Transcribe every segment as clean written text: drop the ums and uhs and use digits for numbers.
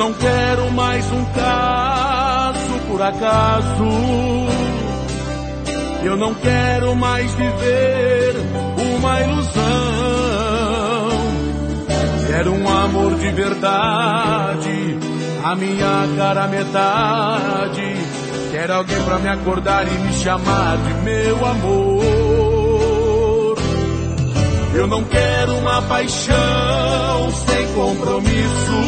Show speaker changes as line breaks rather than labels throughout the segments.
não quero mais um caso por acaso. Eu não quero mais viver uma ilusão. Quero um amor de verdade, a minha cara metade. Quero alguém pra me acordar e me chamar de meu amor. Eu não quero uma paixão sem compromisso.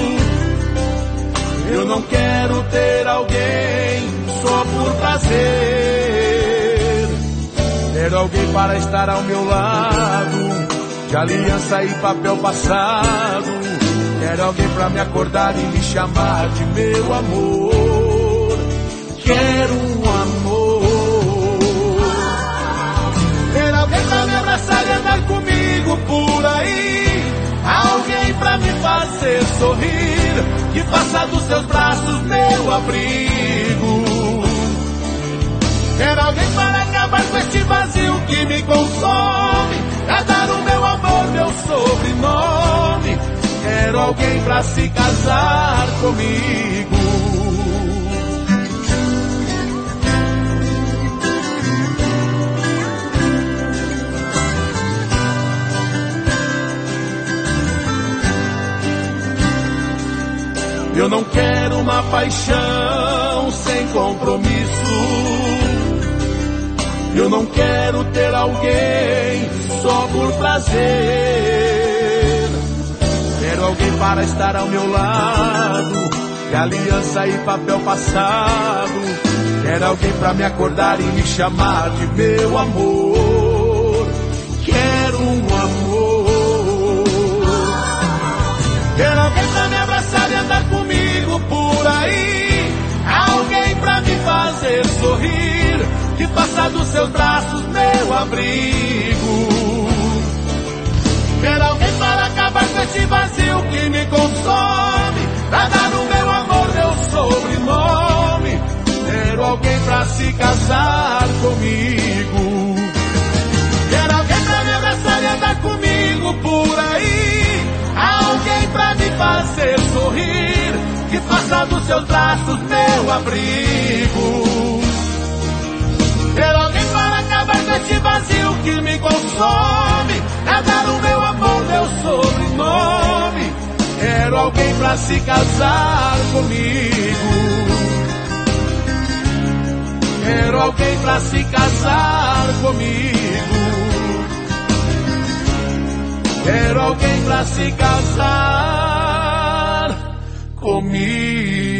Eu não quero ter alguém só por prazer. Quero alguém para estar ao meu lado, de aliança e papel passado. Quero alguém pra me acordar e me chamar de meu amor. Quero um amor. Ter alguém pra me abraçar e andar comigo por aí. Alguém pra me fazer sorrir, que faça dos seus braços meu abrigo. Quero alguém para acabar com este vazio que me consome, pra dar o meu amor, meu sobrenome. Quero alguém pra se casar comigo. Eu não quero uma paixão sem compromisso. Eu não quero ter alguém só por prazer. Quero alguém para estar ao meu lado, de aliança e papel passado. Quero alguém para me acordar e me chamar de meu amor. Quero um amor. Quero alguém pra me abraçar e andar comigo por aí. Alguém pra me fazer sorrir, que faça dos seus braços meu abrigo. Quero alguém para acabar com este vazio que me consome, pra dar o meu amor, meu sobrenome. Quero alguém pra se casar comigo. Quero alguém pra me abraçar e andar comigo por aí. Alguém pra me fazer sorrir, que faça dos seus braços meu abrigo. Quero alguém para acabar com este vazio que me consome, pra dar o meu amor, meu sobrenome. Quero alguém pra se casar comigo. Quero alguém pra se casar comigo. Quero alguém pra se casar comigo.